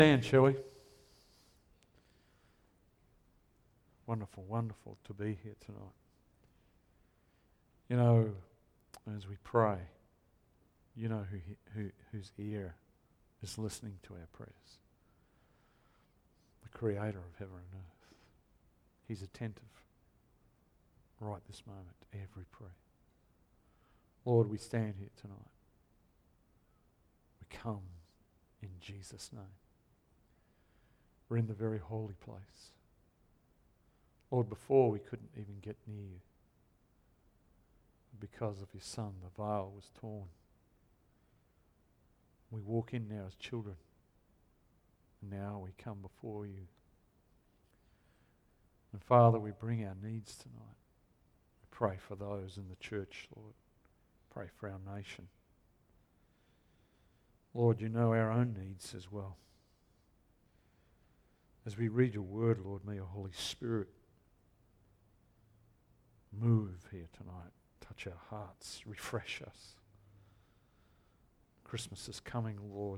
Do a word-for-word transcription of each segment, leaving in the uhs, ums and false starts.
Stand, shall we? Wonderful, wonderful to be here tonight. You know, as we pray, you know who, who whose ear is listening to our prayers. The Creator of heaven and earth. He's attentive right this moment to every prayer. Lord, we stand here tonight. We come in Jesus' name. We're in the very holy place. Lord, before we couldn't even get near you. Because of your Son, the veil was torn. We walk in now as children. And now we come before you. And Father, we bring our needs tonight. We pray for those in the church, Lord. Pray for our nation. Lord, you know our own needs as well. As we read your word, Lord, may your Holy Spirit move here tonight. Touch our hearts. Refresh us. Christmas is coming, Lord.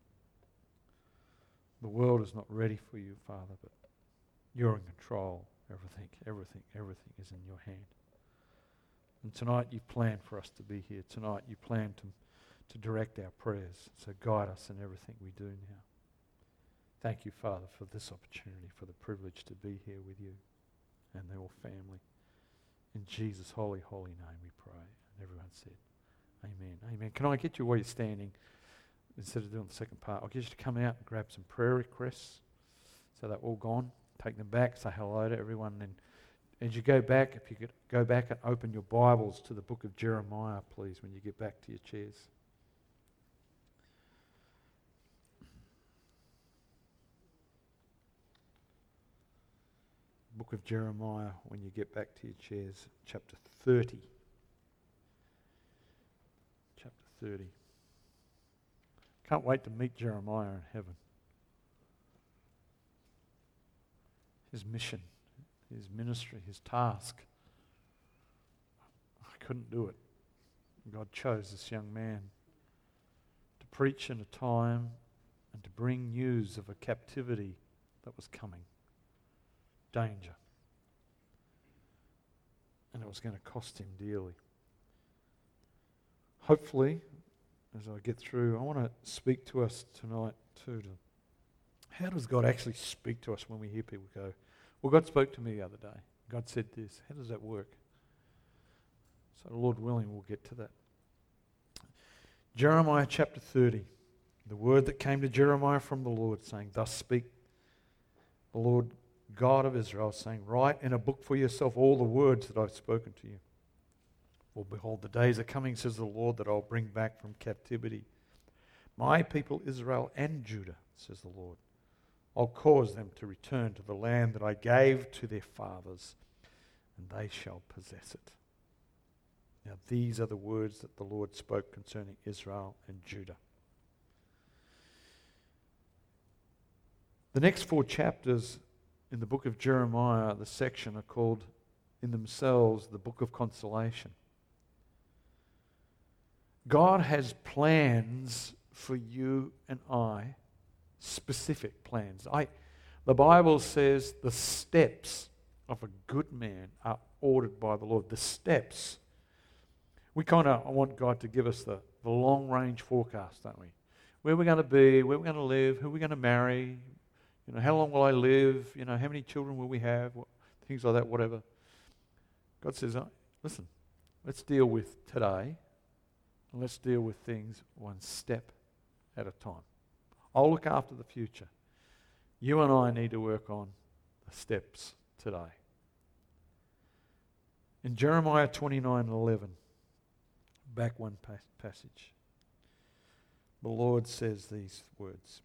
The world is not ready for you, Father, but you're in control. Everything, everything, everything is in your hand. And tonight you plan for us to be here. Tonight you plan to, to direct our prayers. So guide us in everything we do now. Thank you, Father, for this opportunity, for the privilege to be here with you and the whole family. In Jesus' holy, holy name we pray. And everyone said, amen. Amen. Can I get you while you're standing, instead of doing the second part, I'll get you to come out and grab some prayer requests. So they're all gone. Take them back. Say hello to everyone. And as you go back, if you could go back and open your Bibles to the book of Jeremiah, please, when you get back to your chairs. Book of Jeremiah, when you get back to your chairs, chapter thirty. Chapter thirty. Can't wait to meet Jeremiah in heaven. His mission, his ministry, his task. I couldn't do it. God chose this young man to preach in a time and to bring news of a captivity that was coming. Danger. And it was going to cost him dearly. Hopefully, as I get through, I want to speak to us tonight too. To how does God actually speak to us when we hear people go, well, God spoke to me the other day. God said this. How does that work? So, Lord willing, we'll get to that. Jeremiah chapter thirty. The word that came to Jeremiah from the Lord, saying, thus speak the Lord God of Israel, saying, write in a book for yourself all the words that I've spoken to you. For behold, the days are coming, says the Lord, that I'll bring back from captivity my people Israel and Judah, says the Lord. I'll cause them to return to the land that I gave to their fathers, and they shall possess it. Now these are the words that the Lord spoke concerning Israel and Judah. The next four chapters in the book of Jeremiah, the section, are called in themselves the book of consolation. God has plans for you and I, specific plans. I, the Bible says the steps of a good man are ordered by the Lord. The steps. We kind of want God to give us the, the long-range forecast, don't we? Where we're going to be, where we're going to live, who we're going to marry, you know, how long will I live? You know, how many children will we have? What, things like that, whatever. God says, oh, listen, let's deal with today, and let's deal with things one step at a time. I'll look after the future. You and I need to work on the steps today. In Jeremiah twenty-nine eleven, back one pas- passage, the Lord says these words.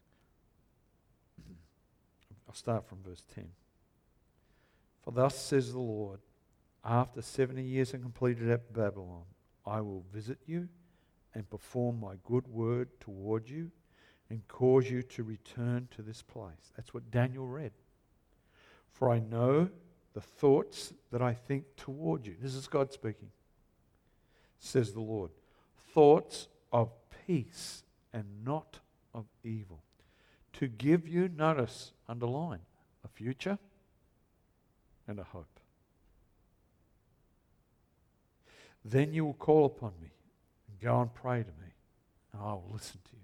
I'll start from verse ten. For thus says the Lord, after seventy years are completed at Babylon, I will visit you and perform my good word toward you and cause you to return to this place. That's what Daniel read. For I know the thoughts that I think toward you. This is God speaking. Says the Lord. Thoughts of peace and not of evil, to give you, notice, underline, a future and a hope. Then you will call upon me and go and pray to me, and I will listen to you.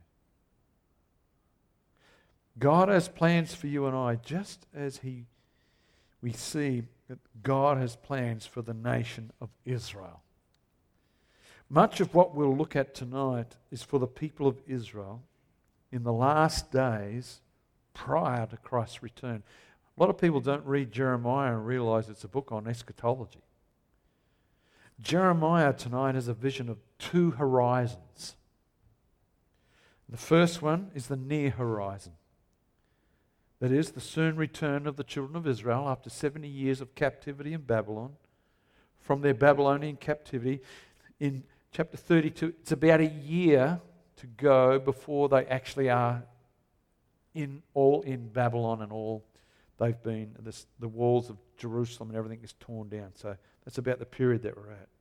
God has plans for you and I, just as he, we see that God has plans for the nation of Israel. Much of what we'll look at tonight is for the people of Israel in the last days prior to Christ's return. A lot of people don't read Jeremiah and realize it's a book on eschatology. Jeremiah tonight has a vision of two horizons. The first one is the near horizon. That is, the soon return of the children of Israel after seventy years of captivity in Babylon, from their Babylonian captivity. In chapter thirty-two, it's about a year to go before they actually are in all in Babylon, and all they've been, this, the walls of Jerusalem and everything is torn down. So that's about the period that we're at.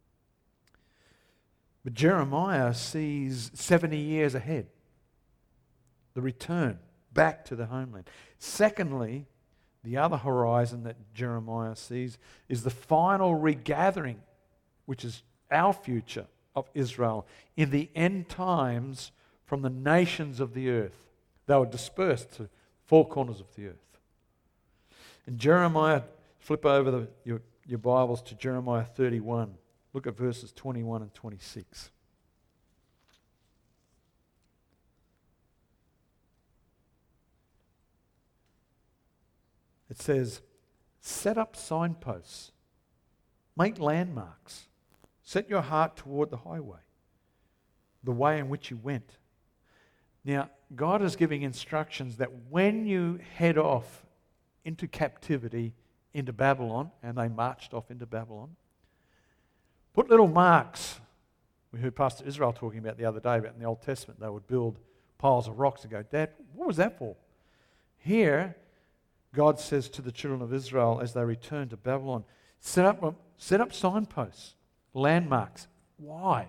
But Jeremiah sees seventy years ahead, the return back to the homeland. Secondly, the other horizon that Jeremiah sees is the final regathering, which is our future, of Israel in the end times from the nations of the earth. They were dispersed to four corners of the earth. And Jeremiah, flip over the, your, your Bibles to Jeremiah thirty-one. Look at verses twenty-one and twenty-six. It says, set up signposts, make landmarks, set your heart toward the highway, the way in which you went. Now, God is giving instructions that when you head off into captivity, into Babylon, and they marched off into Babylon, put little marks. We heard Pastor Israel talking about the other day about in the Old Testament, they would build piles of rocks and go, Dad, what was that for? Here, God says to the children of Israel as they return to Babylon, set up, set up signposts, landmarks. Why?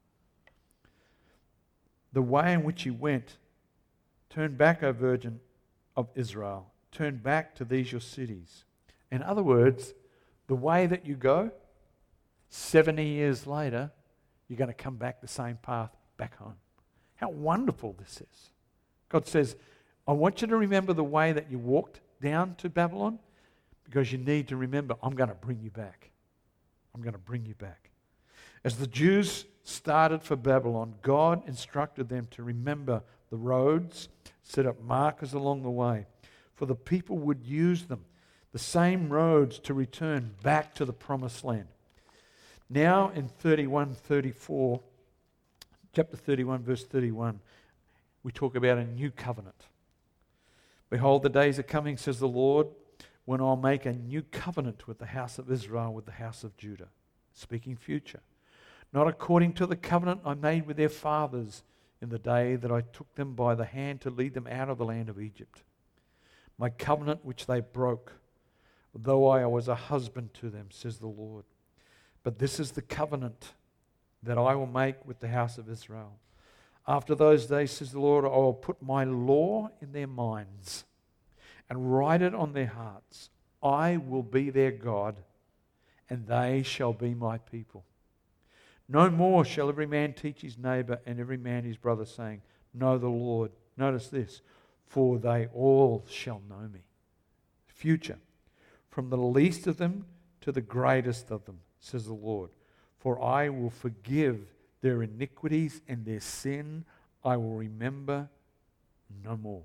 The way in which you went, turn back, O Virgin of Israel, turn back to these your cities. In other words, the way that you go, seventy years later, you're going to come back the same path back home. How wonderful this is. God says, I want you to remember the way that you walked down to Babylon, because you need to remember, I'm going to bring you back. I'm going to bring you back. As the Jews started for Babylon, God instructed them to remember the roads, set up markers along the way, for the people would use them, the same roads, to return back to the promised land. Now in thirty-one, thirty-four, chapter thirty-one, verse thirty-one, we talk about a new covenant. Behold, the days are coming, says the Lord, when I'll make a new covenant with the house of Israel, with the house of Judah. Speaking future. Not according to the covenant I made with their fathers in the day that I took them by the hand to lead them out of the land of Egypt. My covenant which they broke, though I was a husband to them, says the Lord. But this is the covenant that I will make with the house of Israel. After those days, says the Lord, I will put my law in their minds and write it on their hearts. I will be their God, and they shall be my people. No more shall every man teach his neighbor and every man his brother, saying, know the Lord. Notice this, for they all shall know me. Future, from the least of them to the greatest of them, says the Lord. For I will forgive their iniquities and their sin I will remember no more.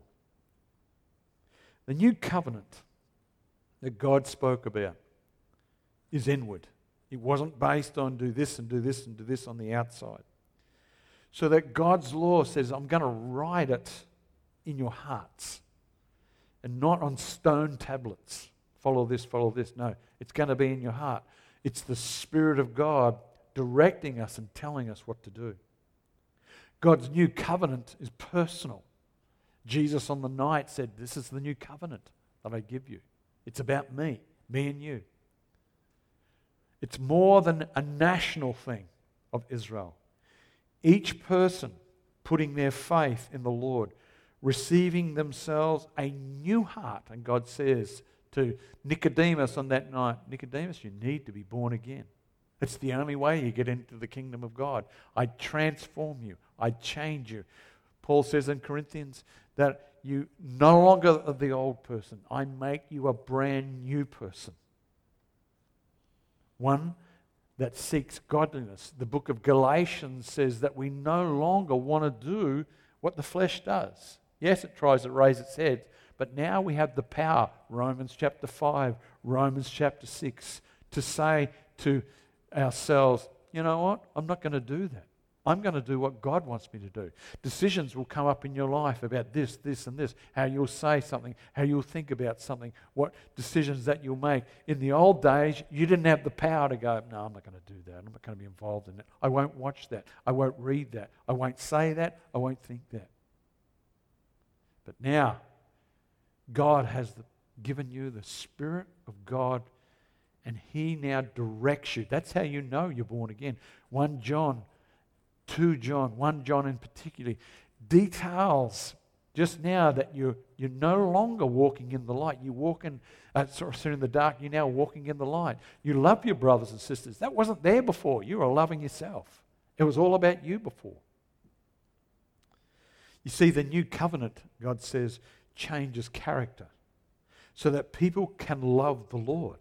The new covenant that God spoke about is inward. It wasn't based on do this and do this and do this on the outside. So that God's law says, I'm going to write it in your hearts and not on stone tablets. Follow this, follow this. No, it's going to be in your heart. It's the Spirit of God directing us and telling us what to do. God's new covenant is personal. Jesus on the night said, this is the new covenant that I give you. It's about me, me and you. It's more than a national thing of Israel. Each person putting their faith in the Lord, receiving themselves a new heart. And God says to Nicodemus on that night, Nicodemus, you need to be born again. It's the only way you get into the kingdom of God. I transform you. I change you. Paul says in Corinthians that you no longer are the old person. I make you a brand new person. One that seeks godliness. The book of Galatians says that we no longer want to do what the flesh does. Yes, it tries to raise its head, but now we have the power, Romans chapter five, Romans chapter six, to say to ourselves, you know what? I'm not going to do that. I'm going to do what God wants me to do. Decisions will come up in your life about this, this, and this, how you'll say something, how you'll think about something, what decisions that you'll make. In the old days, you didn't have the power to go, no, I'm not going to do that. I'm not going to be involved in it. I won't watch that. I won't read that. I won't say that. I won't think that. But now, God has the, given you the Spirit of God, and He now directs you. That's how you know you're born again. First John, Second John, First John in particular, details just now that you're, you're no longer walking in the light. You're walking, uh, sorry, in the dark. You're now walking in the light. You love your brothers and sisters. That wasn't there before. You were loving yourself. It was all about you before. You see, the new covenant, God says, changes character so that people can love the Lord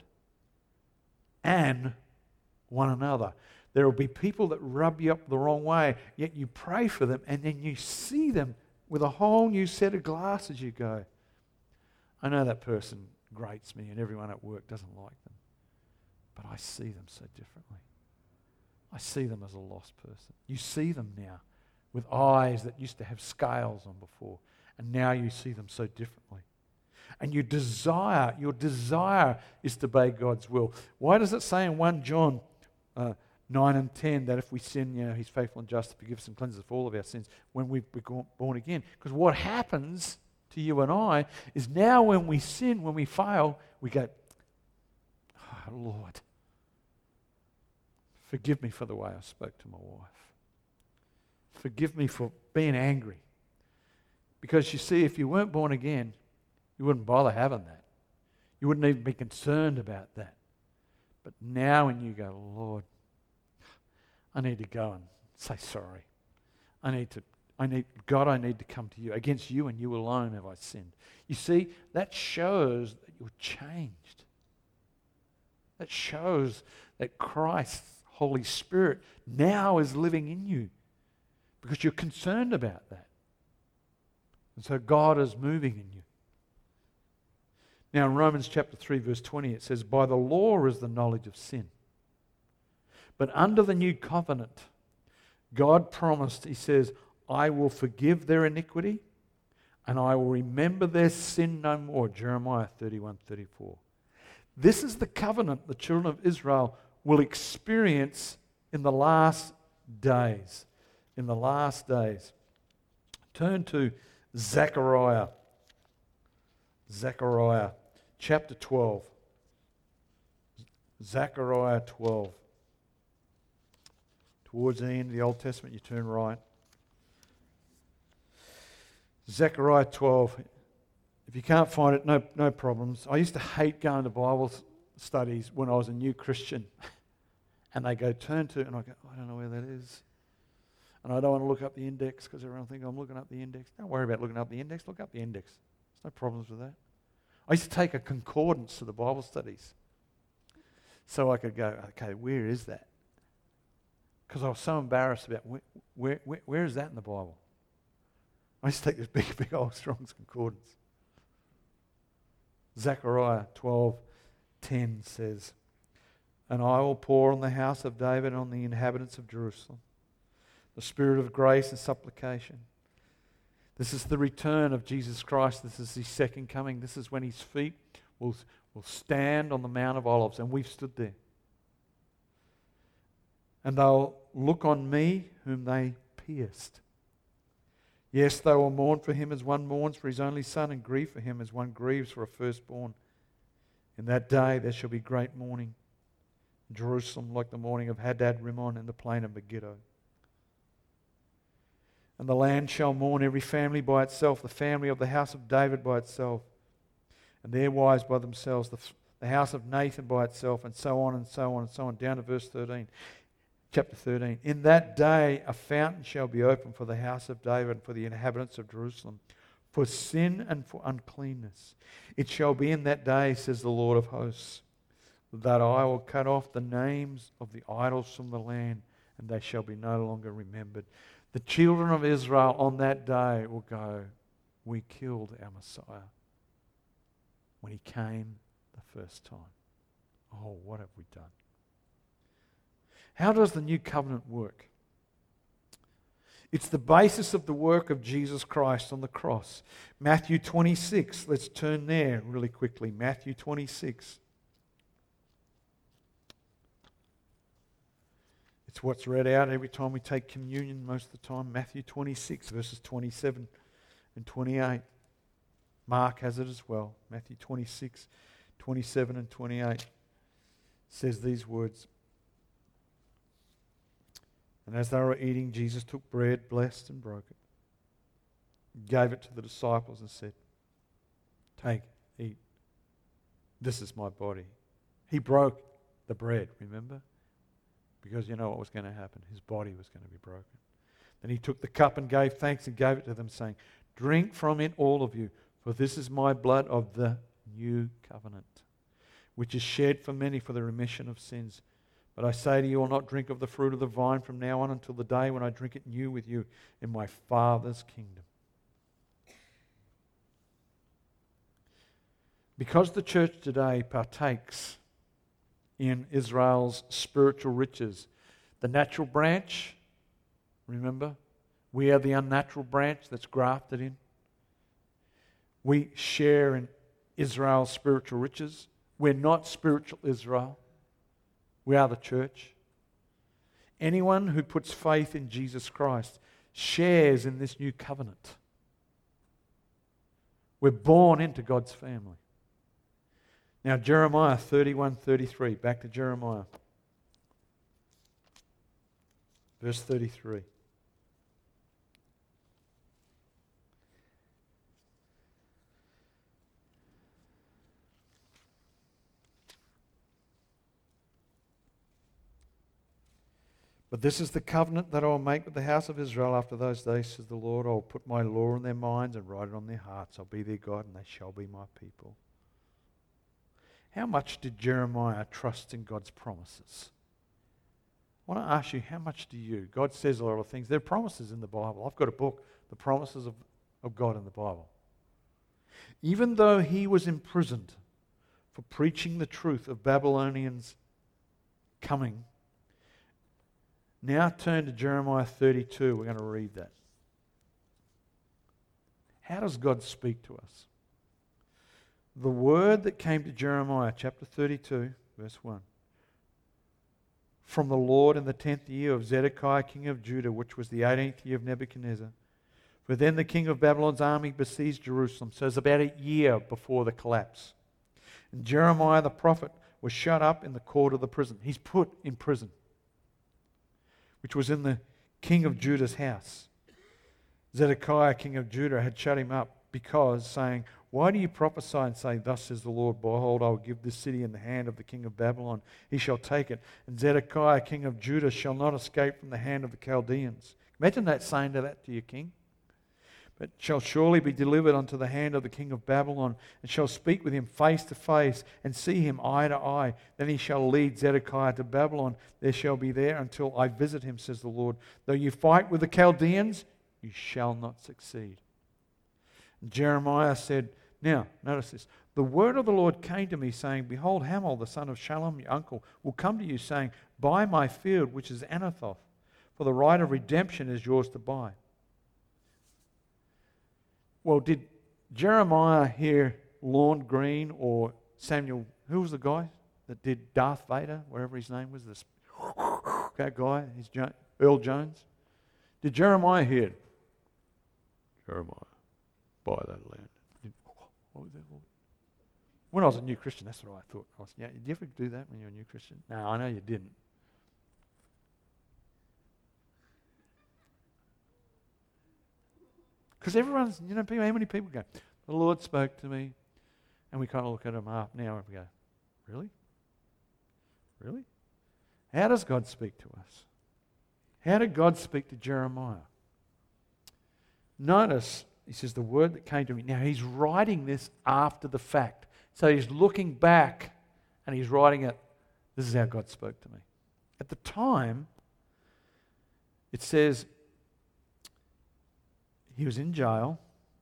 and one another. There will be people that rub you up the wrong way, yet you pray for them, and then you see them with a whole new set of glasses. You go, I know that person grates me and everyone at work doesn't like them, but I see them so differently. I see them as a lost person. You see them now with eyes that used to have scales on before, and now you see them so differently. And you desire, your desire is to obey God's will. Why does it say in First John uh, nine and ten that if we sin, you know, He's faithful and just to forgive us and cleanse us of all of our sins when we've become born again? Because what happens to you and I is now when we sin, when we fail, we go, oh, Lord, forgive me for the way I spoke to my wife. Forgive me for being angry. Because you see, if you weren't born again, you wouldn't bother having that. You wouldn't even be concerned about that. But now when you go, Lord, I need to go and say sorry. I need to, I need, God, I need to come to you. Against you and you alone have I sinned. You see, that shows that you're changed. That shows that Christ's Holy Spirit now is living in you because you're concerned about that. And so God is moving in you. Now in Romans chapter three verse twenty it says, by the law is the knowledge of sin. But under the new covenant, God promised, He says, I will forgive their iniquity and I will remember their sin no more. Jeremiah thirty-one thirty-four. This is the covenant the children of Israel will experience in the last days. In the last days. Turn to Zechariah. Zechariah chapter twelve. Zechariah twelve. Towards the end of the Old Testament, you turn right. Zechariah twelve. If you can't find it, no, no problems. I used to hate going to Bible studies when I was a new Christian. And they go, turn to, and I go, I don't know where that is. And I don't want to look up the index because everyone thinks I'm looking up the index. Don't worry about looking up the index. Look up the index. There's no problems with that. I used to take a concordance to the Bible studies so I could go, okay, where is that? Because I was so embarrassed about where, where, where, where is that in the Bible? I used to take this big, big old Strong's Concordance. Zechariah twelve ten says, and I will pour on the house of David and on the inhabitants of Jerusalem the spirit of grace and supplication. This is the return of Jesus Christ. This is His second coming. This is when His feet will, will stand on the Mount of Olives, and we've stood there. And they'll look on me whom they pierced. Yes, they will mourn for him as one mourns for his only son, and grieve for him as one grieves for a firstborn. In that day there shall be great mourning in Jerusalem, like the mourning of Hadad Rimmon in the plain of Megiddo. And the land shall mourn, every family by itself, the family of the house of David by itself, and their wives by themselves, the, the house of Nathan by itself, and so on and so on and so on, down to verse thirteen. Chapter thirteen. In that day a fountain shall be opened for the house of David and for the inhabitants of Jerusalem, for sin and for uncleanness. It shall be in that day, says the Lord of hosts, that I will cut off the names of the idols from the land, and they shall be no longer remembered. The children of Israel on that day will go, we killed our Messiah when he came the first time. Oh, what have we done? How does the new covenant work? It's the basis of the work of Jesus Christ on the cross. Matthew twenty-six, let's turn there really quickly. Matthew twenty-six. It's what's read out every time we take communion most of the time. Matthew twenty-six, verses twenty-seven and twenty-eight. Mark has it as well. Matthew twenty-six, twenty-seven and twenty-eight says these words. And as they were eating, Jesus took bread, blessed and broke it, gave it to the disciples and said, take, eat. This is my body. He broke the bread, remember? Because you know what was going to happen. His body was going to be broken. Then he took the cup and gave thanks and gave it to them, saying, drink from it, all of you, for this is my blood of the new covenant, which is shed for many for the remission of sins. But I say to you, I will not drink of the fruit of the vine from now on until the day when I drink it new with you in my Father's kingdom. Because the church today partakes in Israel's spiritual riches, the natural branch, remember, we are the unnatural branch that's grafted in. We share in Israel's spiritual riches. We're not spiritual Israel. We are the church. Anyone who puts faith in Jesus Christ shares in this new covenant. We're born into God's family. Now, Jeremiah thirty-one thirty-three. Back to Jeremiah. Verse thirty-three. But this is the covenant that I will make with the house of Israel after those days, says the Lord. I will put my law in their minds and write it on their hearts. I'll be their God and they shall be my people. How much did Jeremiah trust in God's promises? I want to ask you, how much do you? God says a lot of things. There are promises in the Bible. I've got a book, The Promises of, of God in the Bible. Even though he was imprisoned for preaching the truth of Babylonians coming, now turn to Jeremiah thirty-two. We're going to read that. How does God speak to us? The word that came to Jeremiah, chapter thirty-two, verse one. From the Lord in the tenth year of Zedekiah, king of Judah, which was the eighteenth year of Nebuchadnezzar. For then the king of Babylon's army besieged Jerusalem. So it's about a year before the collapse. And Jeremiah the prophet was shut up in the court of the prison. He's put in prison, which was in the king of Judah's house. Zedekiah, king of Judah, had shut him up because, saying, why do you prophesy and say, thus says the Lord, behold, I will give this city in the hand of the king of Babylon. He shall take it. And Zedekiah, king of Judah, shall not escape from the hand of the Chaldeans. Imagine that, saying to that to your king. But shall surely be delivered unto the hand of the king of Babylon, and shall speak with him face to face, and see him eye to eye. Then he shall lead Zedekiah to Babylon. There shall be there until I visit him, says the Lord. Though you fight with the Chaldeans, you shall not succeed. And Jeremiah said, now, notice this. The word of the Lord came to me, saying, behold, Hamel, the son of Shallum, your uncle, will come to you, saying, buy my field, which is Anathoth, for the right of redemption is yours to buy. Well, did Jeremiah hear Lorne Green or Samuel, who was the guy that did Darth Vader, whatever his name was, this that guy, he's jo- Earl Jones? Did Jeremiah hear it? Jeremiah, buy that land. Did, what was that, Lord? When I was a new Christian, that's what I thought. I was, yeah, did you ever do that when you were a new Christian? No, I know you didn't. Because everyone's, you know, people, how many people go, the Lord spoke to me, and we kind of look at him up now and we go, really? Really? How does God speak to us? How did God speak to Jeremiah? Notice, he says, the word that came to me. Now, he's writing this after the fact. So he's looking back and he's writing it. This is how God spoke to me. At the time, it says he was in jail.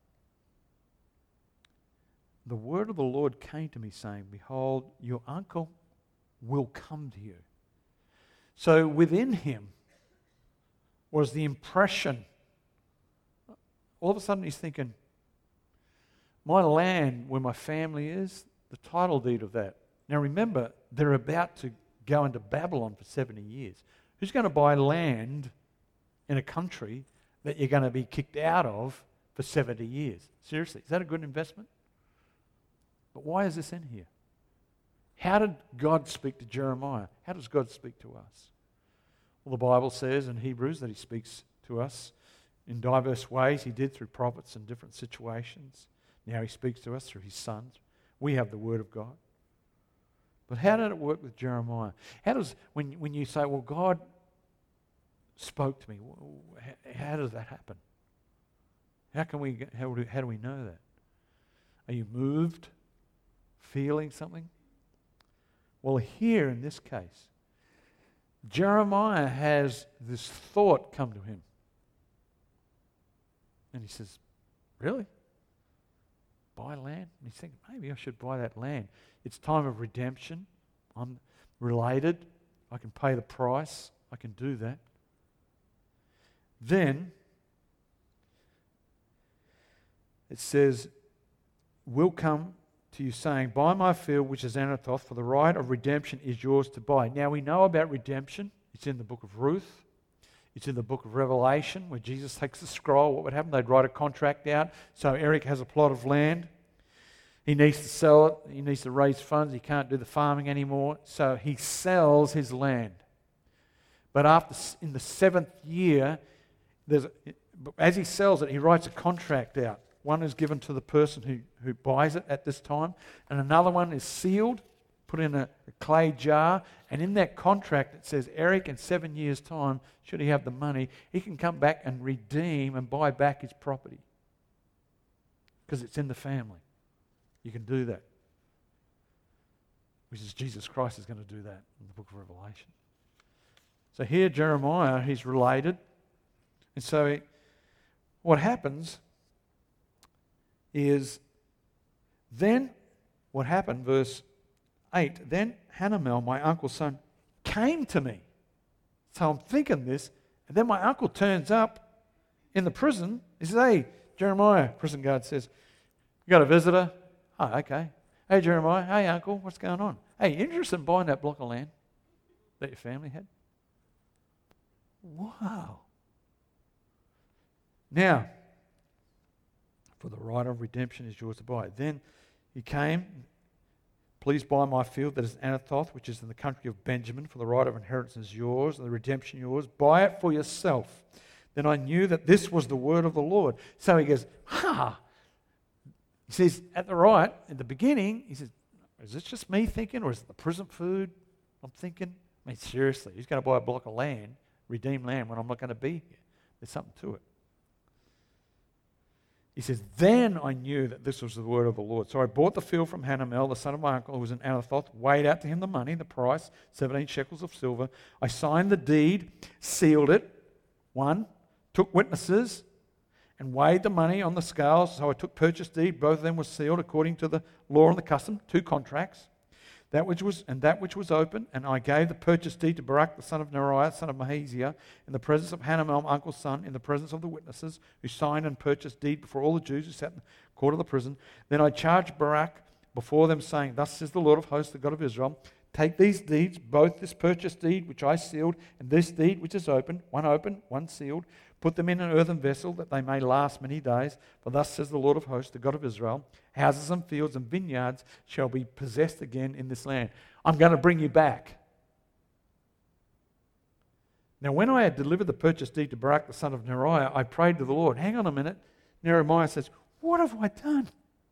The word of the Lord came to me saying, behold, your uncle will come to you. So within him was the impression. All of a sudden he's thinking, my land where my family is, the title deed of that. Now remember, they're about to go into Babylon for seventy years. Who's going to buy land in a country that you're going to be kicked out of for seventy years? Seriously, is that a good investment? But why is this in here? How did God speak to Jeremiah? How does God speak to us? Well, the Bible says in Hebrews that he speaks to us in diverse ways. He did through prophets in different situations. Now he speaks to us through his sons. We have the word of God. But how did it work with Jeremiah? How does, when, when you say, well, God spoke to me, how does that happen? How can we, how do, how do we know that? Are you moved, feeling something? Well, here in this case, Jeremiah has this thought come to him. And he says, really? Buy land? And he's thinking, maybe I should buy that land. It's time of redemption. I'm related. I can pay the price. I can do that. Then it says, will come to you saying, buy my field which is Anathoth, for the right of redemption is yours to buy. Now we know about redemption. It's in the book of Ruth. It's in the book of Revelation where Jesus takes the scroll. What would happen? They'd write a contract out. So Eric has a plot of land. He needs to sell it. He needs to raise funds. He can't do the farming anymore. So he sells his land. But after, in the seventh year, there's, as he sells it, he writes a contract out. One is given to the person who, who buys it at this time, and another one is sealed, put in a, a clay jar, and in that contract it says, Eric, in seven years' time, should he have the money, he can come back and redeem and buy back his property. Because it's in the family. You can do that. Which is Jesus Christ is going to do that in the book of Revelation. So here Jeremiah, he's related. And so he, what happens is, then what happened, verse eight, then Hanamel, my uncle's son, came to me. So I'm thinking this, and then my uncle turns up in the prison. He says, hey, Jeremiah, prison guard says, you got a visitor? Oh, okay. Hey, Jeremiah, hey, uncle, what's going on? Hey, you interested in buying that block of land that your family had? Wow. Now, for the right of redemption is yours to buy. Then he came, please buy my field that is Anathoth, which is in the country of Benjamin, for the right of inheritance is yours, and the redemption yours. Buy it for yourself. Then I knew that this was the word of the Lord. So he goes, ha! He says, at the right, at the beginning, he says, is this just me thinking, or is it the prison food I'm thinking? I mean, seriously, he's going to buy a block of land, redeem land, when I'm not going to be here. There's something to it. He says, then I knew that this was the word of the Lord. So I bought the field from Hanamel, the son of my uncle, who was in Anathoth, weighed out to him the money, the price, seventeen shekels of silver. I signed the deed, sealed it, one, took witnesses, and weighed the money on the scales. So I took purchase deed, both of them were sealed according to the law and the custom, two contracts. That which was and that which was open, and I gave the purchase deed to Barak the son of Neriah, son of Mahaziah, in the presence of Hanamel, my uncle's son, in the presence of the witnesses who signed and purchased deed before all the Jews who sat in the court of the prison. Then I charged Barak before them, saying, thus says the Lord of hosts, the God of Israel, take these deeds, both this purchase deed which I sealed, and this deed which is open, one open, one sealed, put them in an earthen vessel that they may last many days. For thus says the Lord of hosts, the God of Israel, houses and fields and vineyards shall be possessed again in this land. I'm going to bring you back. Now when I had delivered the purchase deed to Barak the son of Neriah, I prayed to the Lord, hang on a minute, Nehemiah says, what have I done?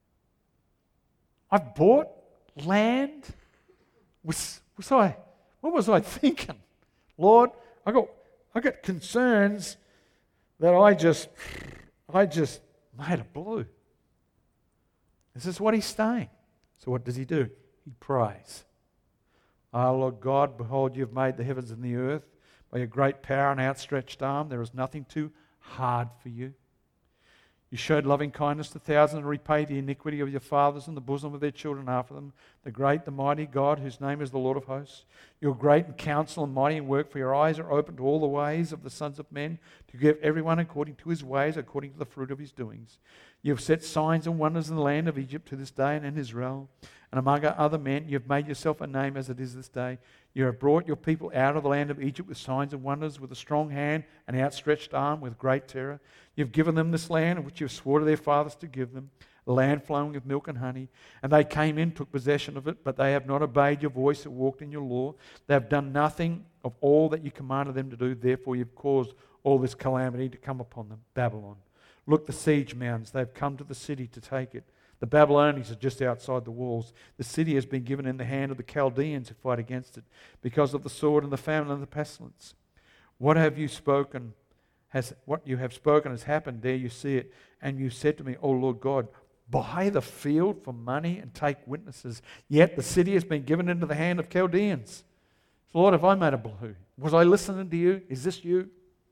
I've bought land. Was, was I, what was I thinking? Lord, I got, I got concerns that I just, I just made a blue. This is what he's saying. So what does he do? He prays. Ah, Lord God, behold, you have made the heavens and the earth. By your great power and outstretched arm, there is nothing too hard for you. You showed loving kindness to thousands and repaid the iniquity of your fathers in the bosom of their children after them. The great, the mighty God, whose name is the Lord of hosts. You are great in counsel and mighty in work, for your eyes are open to all the ways of the sons of men, to give everyone according to his ways, according to the fruit of his doings. You have set signs and wonders in the land of Egypt to this day and in Israel. And among other men, you have made yourself a name as it is this day. You have brought your people out of the land of Egypt with signs and wonders, with a strong hand and outstretched arm, with great terror. You have given them this land, which you have swore to their fathers to give them, a land flowing with milk and honey. And they came in, took possession of it, but they have not obeyed your voice or walked in your law. They have done nothing of all that you commanded them to do. Therefore, you've caused all this calamity to come upon them. Babylon. Look, the siege mounds. They have come to the city to take it. The Babylonians are just outside the walls. The city has been given in the hand of the Chaldeans who fight against it because of the sword and the famine and the pestilence. What have you spoken? Has what you have spoken has happened. There you see it. And you said to me, O Lord God, buy the field for money and take witnesses. Yet the city has been given into the hand of Chaldeans. So Lord, have I made a blue? Was I listening to you? Is this you?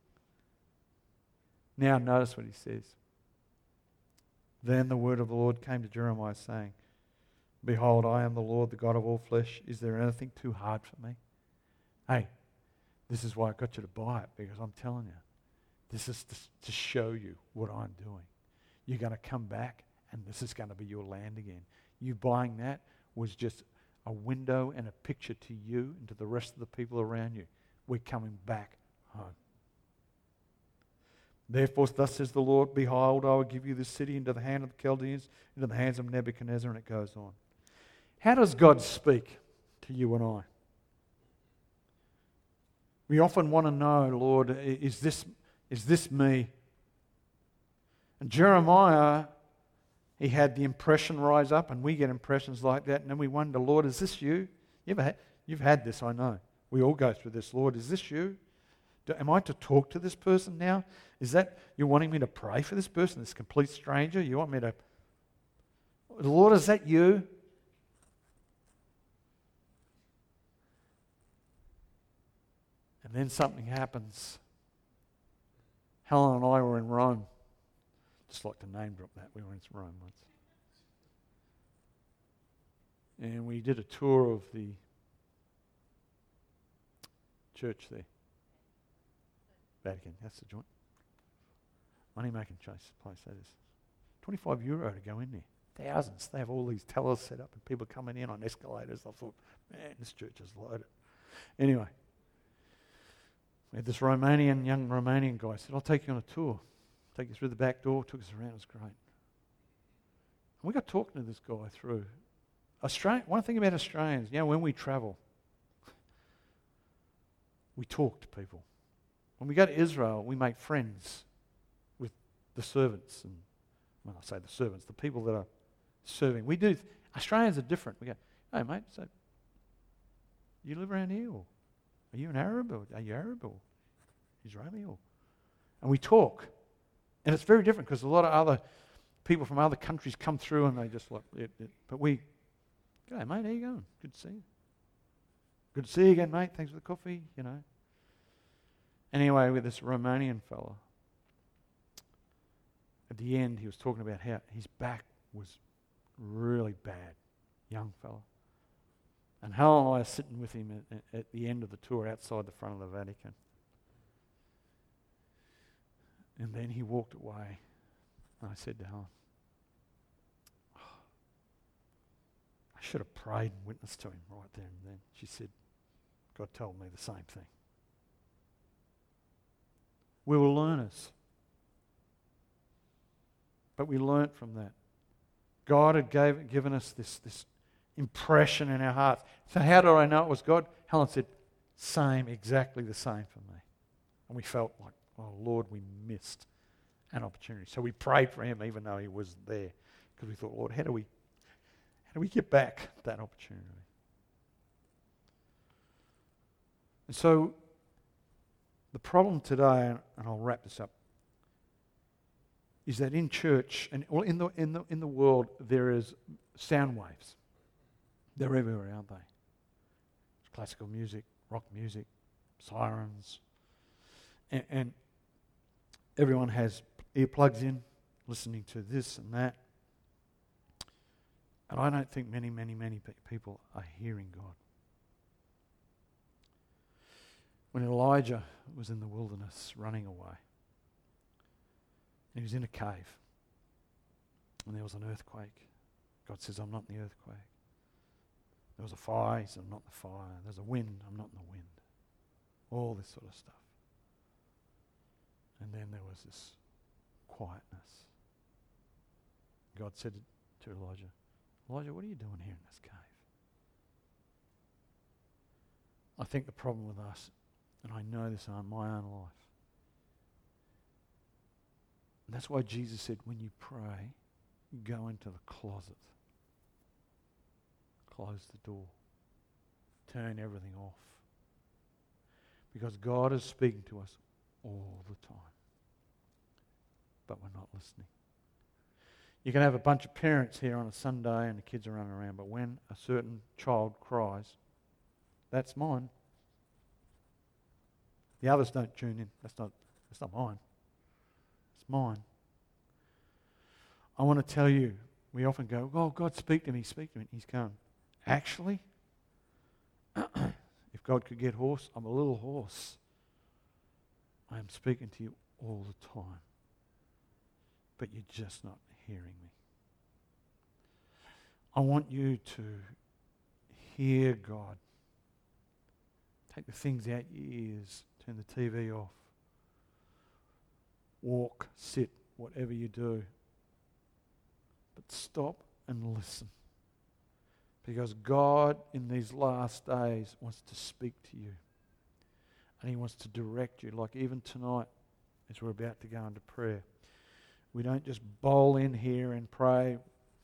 Now notice what he says. Then the word of the Lord came to Jeremiah, saying, Behold, I am the Lord, the God of all flesh. Is there anything too hard for me? Hey, this is why I got you to buy it, because I'm telling you, this is to, to show you what I'm doing. You're going to come back, and this is going to be your land again. You buying that was just a window and a picture to you and to the rest of the people around you. We're coming back home. Therefore, thus says the Lord, Behold, I will give you this city into the hand of the Chaldeans, into the hands of Nebuchadnezzar, and it goes on. How does God speak to you and I? We often want to know, Lord, is this, is this me? And Jeremiah, he had the impression rise up, and we get impressions like that, and then we wonder, Lord, is this you? You ever had, you've had this, I know. We all go through this. Lord, is this you? Do, am I to talk to this person now? Is that, you're wanting me to pray for this person, this complete stranger? You want me to, Lord, is that you? And then something happens. Helen and I were in Rome. Just like to name drop that. We were in Rome once. And we did a tour of the church there. Vatican, that's the joint. Money-making chase place, that is. twenty-five euro to go in there. Thousands. They have all these tellers set up and people coming in on escalators. I thought, man, this church is loaded. Anyway, we had this Romanian, young Romanian guy said, I'll take you on a tour. Take you through the back door, took us around, it was great. And we got talking to this guy through. Australia, one thing about Australians, you know, when we travel, we talk to people. When we go to Israel, we make friends with the servants. And when I say the servants, the people that are serving. We do. Australians are different. We go, hey, mate, so you live around here? Or are you an Arab? Or are you Arab? Or Israeli? Or, and we talk. And it's very different because a lot of other people from other countries come through and they just like, it, it. But we, g'day, mate, how you going? Good to see you. Good to see you again, mate. Thanks for the coffee, you know. Anyway, with this Romanian fella, at the end he was talking about how his back was really bad, young fella. And Helen and I are sitting with him at, at the end of the tour outside the front of the Vatican. And then he walked away. And I said to Helen, oh, I should have prayed and witnessed to him right there and then. She said, God told me the same thing. We were learners. But we learnt from that. God had gave, given us this, this impression in our hearts. So how do I know it was God? Helen said, same, exactly the same for me. And we felt like, oh Lord, we missed an opportunity. So we prayed for him even though he was there, because we thought, Lord, how do we, how do we get back that opportunity? And so the problem today, and I'll wrap this up, is that in church and well, in the in the in the world there is sound waves. They're everywhere, aren't they? Classical music, rock music, sirens, and, and everyone has earplugs in, listening to this and that. And I don't think many, many, many pe- people are hearing God. When Elijah was in the wilderness running away, and he was in a cave, and there was an earthquake. God says, I'm not in the earthquake. There was a fire, he said, I'm not in the fire. There's a wind, I'm not in the wind. All this sort of stuff. And then there was this quietness. God said to Elijah, Elijah, what are you doing here in this cave? I think the problem with us, and I know this in my own life, and that's why Jesus said, when you pray, go into the closet. Close the door. Turn everything off. Because God is speaking to us all the time. But we're not listening. You can have a bunch of parents here on a Sunday and the kids are running around, but when a certain child cries, that's mine. The others don't tune in. That's not, that's not mine. It's mine. I want to tell you, we often go, oh, God, speak to me, speak to me. He's going, actually, if God could get hoarse, I'm a little hoarse. I am speaking to you all the time. But you're just not hearing me. I want you to hear God. Take the things out your ears. Turn the T V off. Walk, sit, whatever you do. But stop and listen. Because God in these last days wants to speak to you. And He wants to direct you. Like even tonight, as we're about to go into prayer, we don't just bowl in here and pray.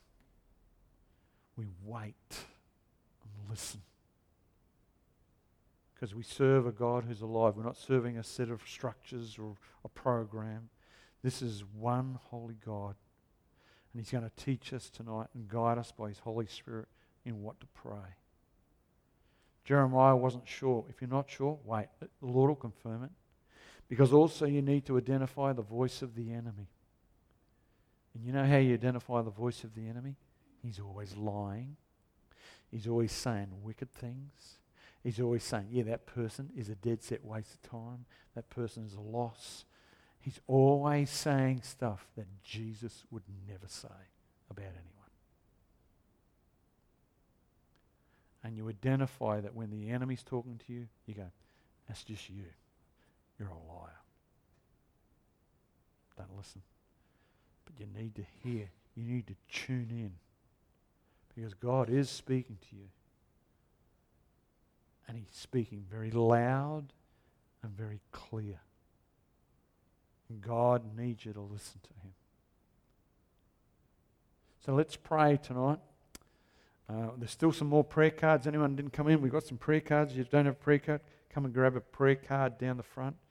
We wait and listen. Because we serve a God who's alive. We're not serving a set of structures or a program. This is one holy God. And He's going to teach us tonight and guide us by His Holy Spirit in what to pray. Jeremiah wasn't sure. If you're not sure, wait. The Lord will confirm it. Because also you need to identify the voice of the enemy. And you know how you identify the voice of the enemy? He's always lying. He's always saying wicked things. He's always saying, yeah, that person is a dead set waste of time. That person is a loss. He's always saying stuff that Jesus would never say about anyone. And you identify that when the enemy's talking to you, you go, that's just you. You're a liar. Don't listen. But you need to hear. You need to tune in. Because God is speaking to you. And He's speaking very loud and very clear. And God needs you to listen to Him. So let's pray tonight. Uh, there's still some more prayer cards. Anyone didn't come in? We've got some prayer cards. If you don't have a prayer card, come and grab a prayer card down the front.